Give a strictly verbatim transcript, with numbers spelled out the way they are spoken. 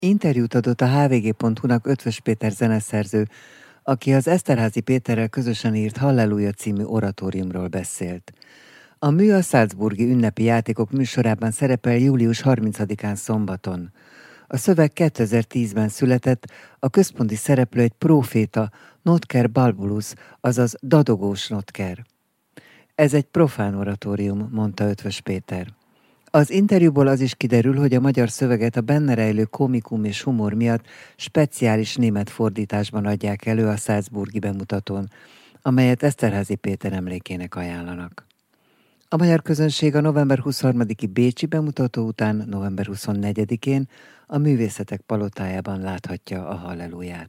Interjút adott a há vé gé pont hu-nak Eötvös Péter zeneszerző, aki az Eszterházy Péterrel közösen írt Halleluja című oratóriumról beszélt. A mű a salzburgi ünnepi játékok műsorában szerepel július harmincadikán szombaton. A szöveg kétezer-tízben született, a központi szereplő egy próféta, Notker Balbulus, azaz dadogós Notker. Ez egy profán oratórium, mondta Eötvös Péter. Az interjúból az is kiderül, hogy a magyar szöveget a benne rejlő komikum és humor miatt speciális német fordításban adják elő a salzburgi bemutatón, amelyet Eszterházy Péter emlékének ajánlanak. A magyar közönség a november huszonharmadiki bécsi bemutató után november huszonnegyedikén a Művészetek Palotájában láthatja a Halleluját.